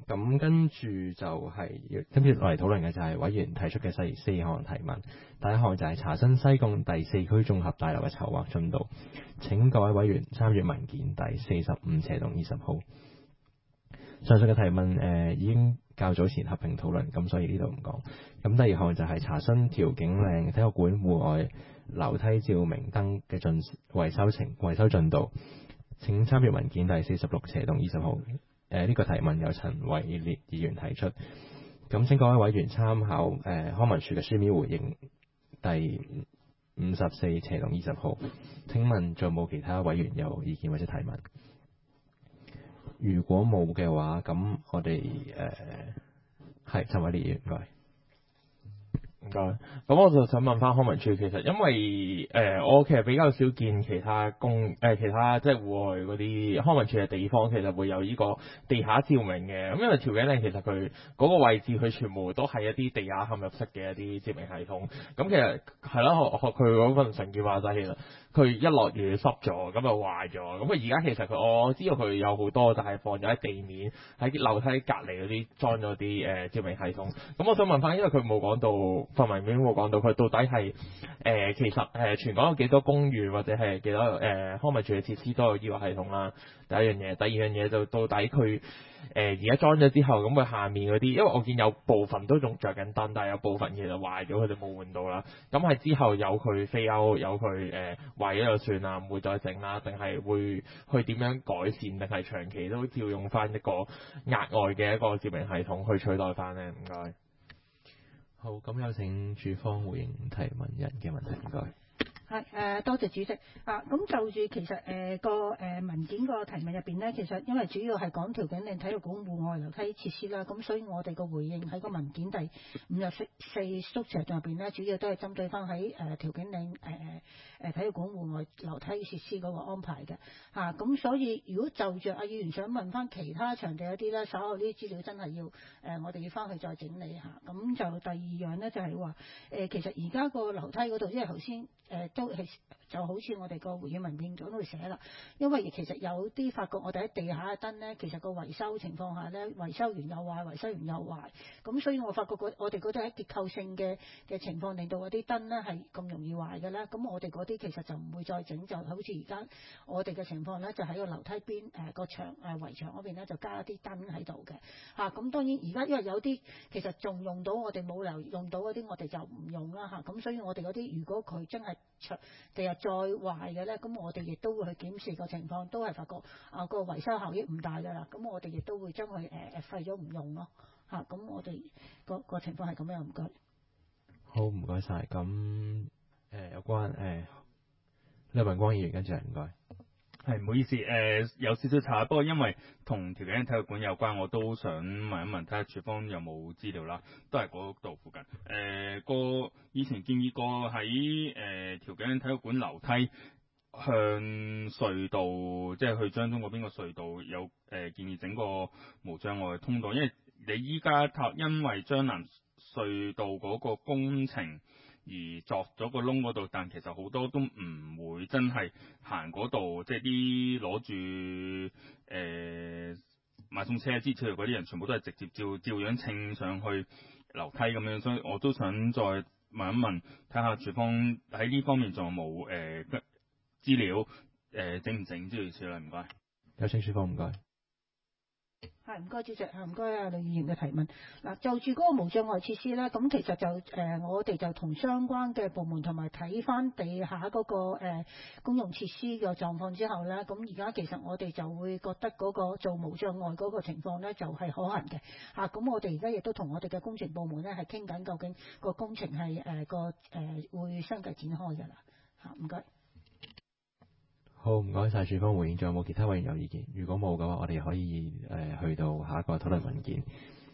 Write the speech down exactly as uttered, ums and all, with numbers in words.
咁跟住就係跟住落嚟討論嘅就係委員提出嘅四四項提問。第一項就係查詢西貢第四區綜合大樓嘅籌劃進度。請各位委員參閱文件第四十五斜同二十號。上述嘅提問誒、呃、已經較早前合併討論，咁所以呢度唔講。咁第二項就係查詢調景嶺體育館戶外樓梯照明燈嘅進維修程維修進度。請參閱文件第四十六斜同二十號。誒、呃、呢、這個提問由陳偉烈議員提出。咁請各位委員參考誒、呃、康文署嘅書面回應第五十四斜同二十號。請問仲有冇其他委員有意見或者提問？如果冇嘅話，咁我哋誒係陳偉烈議員，唔該。 唔該，咁我就想問翻康文署，其實因為誒、呃、我其實比較少見其他公誒、呃、其他即係戶外嗰啲康文署嘅地方，其實會有呢個地下照明嘅。咁因為調景嶺其實佢嗰個位置，佢全部都係一啲地下嵌入式嘅一啲照明系統。咁其實係咯，學學佢嗰份成件話齋，其實佢一落雨濕咗，咁就壞咗。咁佢而家其實佢我知道佢有好多，但係放咗喺地面喺樓梯隔離嗰啲裝咗啲誒照明系統。咁我想問翻，因為佢冇講到。範圍面冇講到佢到底係誒、呃、其實誒、呃、全港有幾多公寓或者係幾多誒、呃、康文署嘅設施都有呢個系統啦。第一樣嘢，第二樣嘢就到底佢誒而家裝咗之後，咁佢下面嗰啲，因為我見有部分都仲着緊燈，但係有部分其實壞咗，佢哋冇換到啦。咁係之後有佢飛歐，有佢誒壞咗就算啦，唔會再整啦，定係會去點樣改善，定係長期都照用翻一個額外嘅一個照明系統去取代翻咧？唔該。 好，咁有請署方回應提問人嘅問題，唔該。 係誒、呃，多謝主席啊。咁就住其實誒、呃、個誒、呃、文件個提問入邊咧，其實因為主要係講調景嶺體育館戶外樓梯設施啦，咁所以我哋個回應喺個文件第五十四縮寫入邊咧，主要都係針對翻喺誒調景嶺誒誒體育館戶外樓梯設施嗰個安排嘅嚇。咁、啊、所以如果就住阿議員想問翻其他場地嗰啲咧，稍後呢啲資料真係要誒、呃、我哋要翻去再整理下。咁就第二樣咧就係話誒，其實而家個樓梯嗰度，因為頭先誒都係就好似我哋個回應文件嗰度寫啦，因為其實有啲發覺我哋喺地下嘅燈咧，其實個維修情況下咧，維修完又壞，維修完又壞，咁所以我發覺我哋嗰啲喺結構性嘅嘅情況，令到嗰啲燈咧係咁容易壞嘅咧，咁我哋嗰啲其實就唔會再整，就好似而家我哋嘅情況咧，就喺個樓梯邊誒個牆誒圍牆嗰邊咧就加一啲燈喺度嘅嚇。咁、啊、當然而家因為有啲其實仲用到，我哋冇理由用到嗰啲，我哋就唔用啦嚇。咁、啊、所以我哋嗰啲如果佢真係第日再壞嘅咧，咁我哋亦都會去檢視個情況，都係發覺啊個維修效益唔大㗎啦。咁我哋亦都會將佢誒誒廢咗唔用咯嚇。咁、啊、我哋個個情況係咁樣，唔該。 好，唔該晒。咁誒、呃、有關誒李文光議員跟住唔該。 係唔好意思，誒、呃、有少少查，不過因為同調景嶺體育館有關，我都想問一問，睇下署方有冇資料啦，都係嗰度附近。誒、呃、個以前建議過喺誒調景嶺體育館樓梯向隧道，即係去將軍嗰邊個隧道有誒、呃、建議整個無障礙通道，因為你依家因為將南隧道嗰個工程而作咗個窿嗰度，但其實好多都唔會真係行嗰度，即係啲攞住誒買餸車之類嗰啲人，全部都係直接照照樣稱上去樓梯咁樣，所以我都想再問一問，睇下署方喺呢方面仲有冇誒資料誒整唔整之類之類，唔該。 有請署方，唔該。 係唔該主席，唔該啊，李議員嘅提問。嗱，就住嗰個無障礙設施咧，咁其實就誒、呃、我哋就同相關嘅部門同埋睇翻地下嗰、那個誒、呃、公用設施嘅狀況之後咧，咁而家其實我哋就會覺得嗰個做無障礙嗰個情況咧就係、是、可行嘅嚇。咁、啊、我哋而家亦都同我哋嘅工程部門咧係傾緊，究竟個工程係誒、呃、個誒、呃、會相繼展開㗎啦嚇。唔該。 好，唔該晒署方回應，仲有冇其他委員有意見？如果冇嘅話，我哋可以誒、呃、去到下一個討論文件。